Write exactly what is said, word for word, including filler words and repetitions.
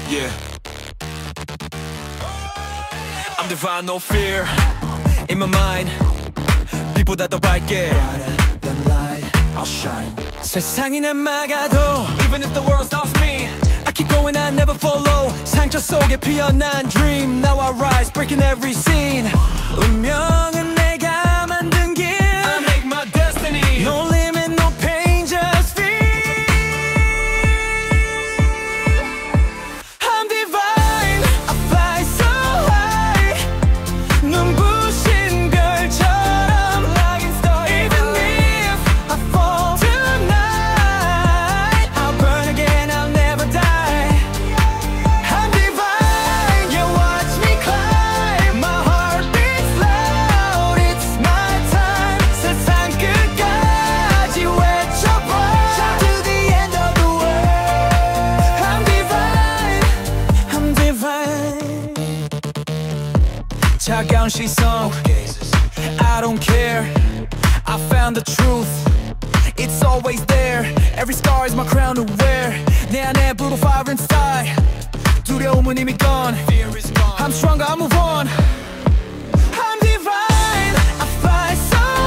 Yeah. I'm divine, no fear in my mind. 빛보다 더 밝게 brighter than light, I'll shine. 세상이 날 막아도 even if the world stops me, I keep going, I never follow. 상처 속에 피어난 dream. Now I rise, breaking every scene. 운명은 내가 만든 길. I make my destiny. No limit, no pain, just feel. I'm divine, I fly so high. 눈부신 별처럼 like a star. Even if I fall tonight, I'll burn again, I'll never die. I'm divine, you watch me climb. My heart beats loud, it's my time. 세상 끝까지 외쳐봐, to the end of the world. I'm divine, I'm divine. 차가운 시선, I don't care. I found the truth, it's always there. Every scar is my crown to wear. 내 안에 brutal fire inside. 두려움은 이미 gone. I'm stronger, I move on.